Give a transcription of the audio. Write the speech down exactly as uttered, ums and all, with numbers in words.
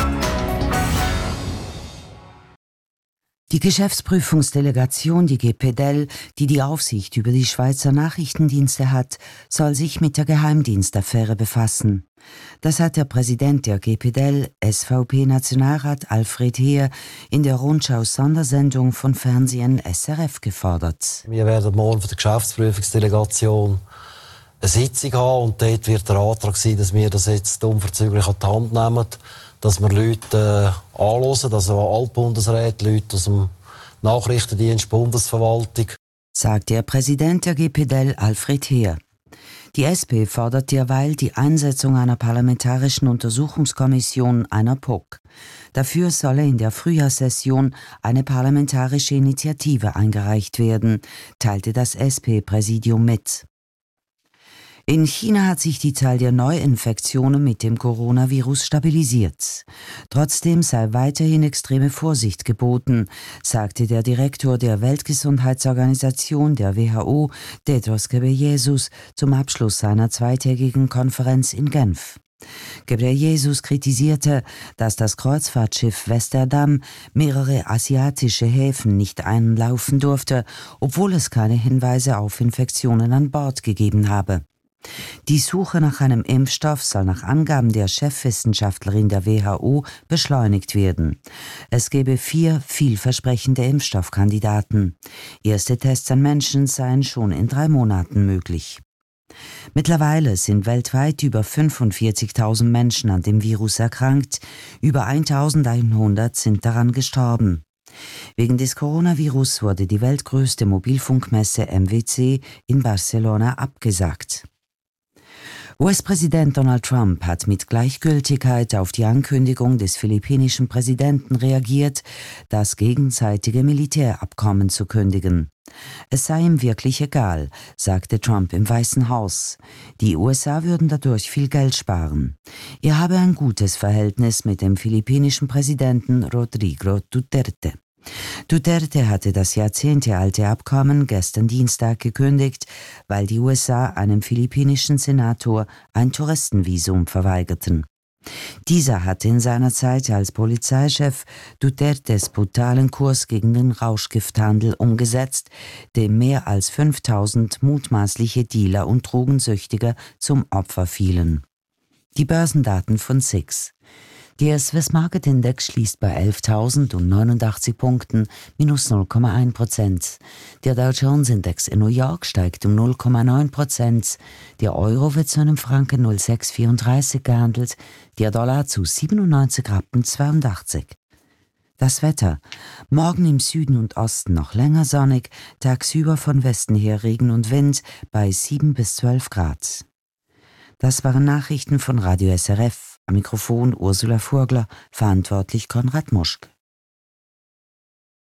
Die Geschäftsprüfungsdelegation, die G P D E L, die die Aufsicht über die Schweizer Nachrichtendienste hat, soll sich mit der Geheimdienstaffäre befassen. Das hat der Präsident der G P D E L, S V P-Nationalrat Alfred Heer, in der Rundschau-Sondersendung von Fernsehen S R F gefordert. Wir werden morgen von der Geschäftsprüfungsdelegation eine Sitzung haben und dort wird der Antrag sein, dass wir das jetzt unverzüglich an die Hand nehmen, dass wir Leute äh, anhören, also Altbundesräte, Leute aus dem Nachrichtendienst, Bundesverwaltung. Sagt der Präsident der G P D E L, Alfred Heer. Die S P fordert derweil die Einsetzung einer parlamentarischen Untersuchungskommission, einer P O C. Dafür solle in der Frühjahrssession eine parlamentarische Initiative eingereicht werden, teilte das S P-Präsidium mit. In China hat sich die Zahl der Neuinfektionen mit dem Coronavirus stabilisiert. Trotzdem sei weiterhin extreme Vorsicht geboten, sagte der Direktor der Weltgesundheitsorganisation, der W H O, Tedros Ghebreyesus, zum Abschluss seiner zweitägigen Konferenz in Genf. Ghebreyesus kritisierte, dass das Kreuzfahrtschiff Westerdam mehrere asiatische Häfen nicht einlaufen durfte, obwohl es keine Hinweise auf Infektionen an Bord gegeben habe. Die Suche nach einem Impfstoff soll nach Angaben der Chefwissenschaftlerin der W H O beschleunigt werden. Es gebe vier vielversprechende Impfstoffkandidaten. Erste Tests an Menschen seien schon in drei Monaten möglich. Mittlerweile sind weltweit über fünfundvierzigtausend Menschen an dem Virus erkrankt, über eintausendeinhundert sind daran gestorben. Wegen des Coronavirus wurde die weltgrößte Mobilfunkmesse M W C in Barcelona abgesagt. U S-Präsident Donald Trump hat mit Gleichgültigkeit auf die Ankündigung des philippinischen Präsidenten reagiert, das gegenseitige Militärabkommen zu kündigen. Es sei ihm wirklich egal, sagte Trump im Weißen Haus. Die U S A würden dadurch viel Geld sparen. Er habe ein gutes Verhältnis mit dem philippinischen Präsidenten Rodrigo Duterte. Duterte hatte das jahrzehntealte Abkommen gestern Dienstag gekündigt, weil die U S A einem philippinischen Senator ein Touristenvisum verweigerten. Dieser hatte in seiner Zeit als Polizeichef Dutertes brutalen Kurs gegen den Rauschgifthandel umgesetzt, dem mehr als fünftausend mutmaßliche Dealer und Drogensüchtige zum Opfer fielen. Die Börsendaten von S I X. Der Swiss Market Index schließt bei elftausendneunundachtzig Punkten, minus null Komma eins Prozent. Der Dow Jones Index in New York steigt um null Komma neun Prozent. Der Euro wird zu einem Franken null Komma sechs vierunddreißig gehandelt, der Dollar zu siebenundneunzig Rappen zweiundachtzig. Das Wetter. Morgen im Süden und Osten noch länger sonnig, tagsüber von Westen her Regen und Wind bei sieben bis zwölf Grad. Das waren Nachrichten von Radio S R F. Am Mikrofon Ursula Furgler, verantwortlich Konrad Muschk.